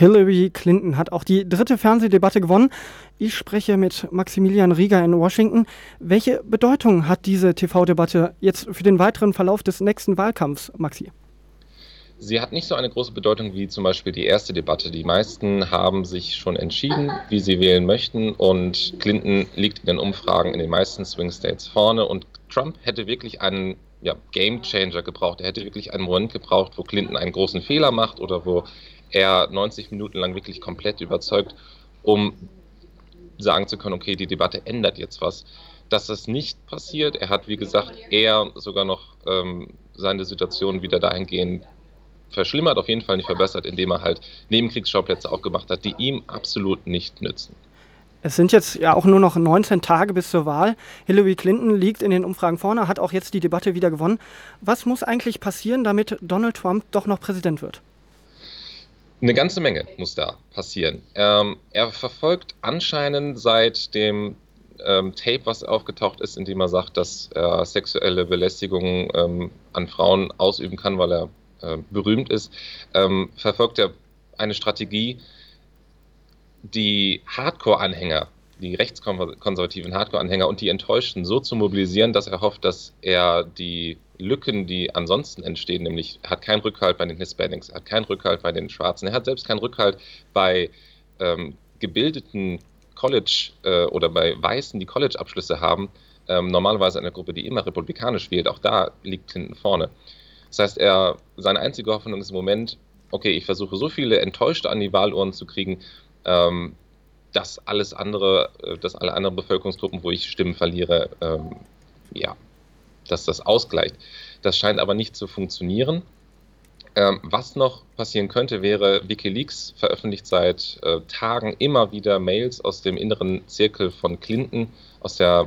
Hillary Clinton hat auch die 3. Fernsehdebatte gewonnen. Ich spreche mit Maximilian Rieger in Washington. Welche Bedeutung hat diese TV-Debatte jetzt für den weiteren Verlauf des nächsten Wahlkampfs, Maxi? Sie hat nicht so eine große Bedeutung wie zum Beispiel die erste Debatte. Die meisten haben sich schon entschieden, wie sie wählen möchten, und Clinton liegt in den Umfragen in den meisten Swing States vorne, und Trump hätte wirklich einen Game Changer gebraucht. Er hätte wirklich einen Moment gebraucht, wo Clinton einen großen Fehler macht oder wo er 90 Minuten lang wirklich komplett überzeugt, um sagen zu können, okay, die Debatte ändert jetzt was. Dass das nicht passiert, er hat, wie gesagt, eher sogar noch seine Situation wieder dahingehend verschlimmert, auf jeden Fall nicht verbessert, indem er halt Nebenkriegsschauplätze aufgemacht hat, die ihm absolut nicht nützen. Es sind jetzt ja auch nur noch 19 Tage bis zur Wahl. Hillary Clinton liegt in den Umfragen vorne, hat auch jetzt die Debatte wieder gewonnen. Was muss eigentlich passieren, damit Donald Trump doch noch Präsident wird? Eine ganze Menge muss da passieren. Er verfolgt anscheinend seit dem Tape, was aufgetaucht ist, in dem er sagt, dass er sexuelle Belästigung an Frauen ausüben kann, weil er berühmt ist, verfolgt er eine Strategie, die Hardcore-Anhänger, die rechtskonservativen Hardcore-Anhänger und die Enttäuschten so zu mobilisieren, dass er hofft, dass er die Lücken, die ansonsten entstehen, nämlich er hat keinen Rückhalt bei den Hispanics, er hat keinen Rückhalt bei den Schwarzen, er hat selbst keinen Rückhalt bei gebildeten College oder bei Weißen, die College-Abschlüsse haben, normalerweise eine Gruppe, die immer republikanisch wählt, auch da liegt Clinton vorne. Das heißt, seine einzige Hoffnung ist im Moment, okay, ich versuche so viele Enttäuschte an die Wahlurnen zu kriegen, dass alle anderen Bevölkerungsgruppen, wo ich Stimmen verliere, dass das ausgleicht. Das scheint aber nicht zu funktionieren. Was noch passieren könnte, wäre, WikiLeaks veröffentlicht seit Tagen immer wieder Mails aus dem inneren Zirkel von Clinton, aus der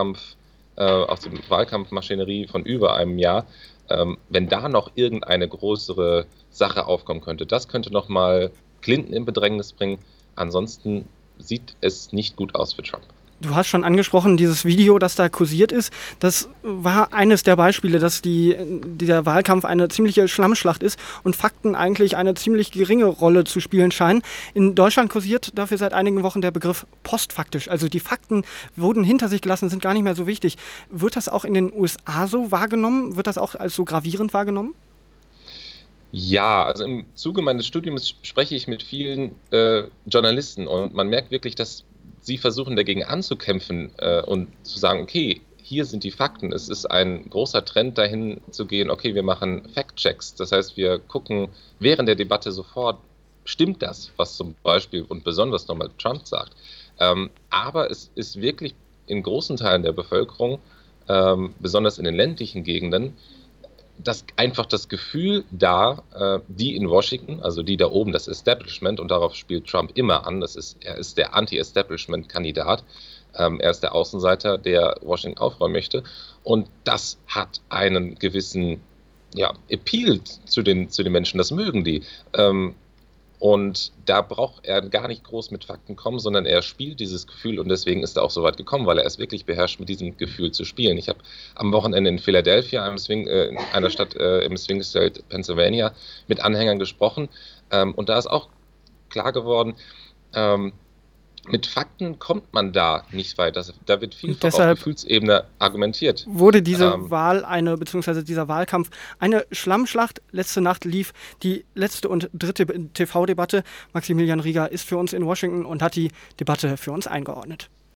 Wahlkampfmaschinerie von über einem Jahr. Wenn da noch irgendeine größere Sache aufkommen könnte, das könnte nochmal Clinton in Bedrängnis bringen. Ansonsten sieht es nicht gut aus für Trump. Du hast schon angesprochen, dieses Video, das da kursiert ist, das war eines der Beispiele, dass dieser Wahlkampf eine ziemliche Schlammschlacht ist und Fakten eigentlich eine ziemlich geringe Rolle zu spielen scheinen. In Deutschland kursiert dafür seit einigen Wochen der Begriff postfaktisch. Also die Fakten wurden hinter sich gelassen, sind gar nicht mehr so wichtig. Wird das auch in den USA so wahrgenommen? Wird das auch als so gravierend wahrgenommen? Ja, also im Zuge meines Studiums spreche ich mit vielen Journalisten, und man merkt wirklich, dass sie versuchen dagegen anzukämpfen und zu sagen, okay, hier sind die Fakten. Es ist ein großer Trend dahin zu gehen, okay, wir machen Fact-Checks. Das heißt, wir gucken während der Debatte sofort, stimmt das, was zum Beispiel und besonders Donald Trump sagt. Aber es ist wirklich in großen Teilen der Bevölkerung, besonders in den ländlichen Gegenden, einfach das Gefühl da, die in Washington, also die da oben, das Establishment, und darauf spielt Trump immer an, er ist der Anti-Establishment-Kandidat, er ist der Außenseiter, der Washington aufräumen möchte, und das hat einen gewissen Appeal zu den Menschen, das mögen die. Und da braucht er gar nicht groß mit Fakten kommen, sondern er spielt dieses Gefühl, und deswegen ist er auch so weit gekommen, weil er es wirklich beherrscht, mit diesem Gefühl zu spielen. Ich habe am Wochenende in Philadelphia, einer Stadt im Swing State Pennsylvania, mit Anhängern gesprochen, und da ist auch klar geworden, mit Fakten kommt man da nicht weit. Da wird vielfach auf Gefühlsebene argumentiert. Wurde diese Wahl beziehungsweise dieser Wahlkampf eine Schlammschlacht? Letzte Nacht lief die letzte und dritte TV-Debatte. Maximilian Rieger ist für uns in Washington und hat die Debatte für uns eingeordnet.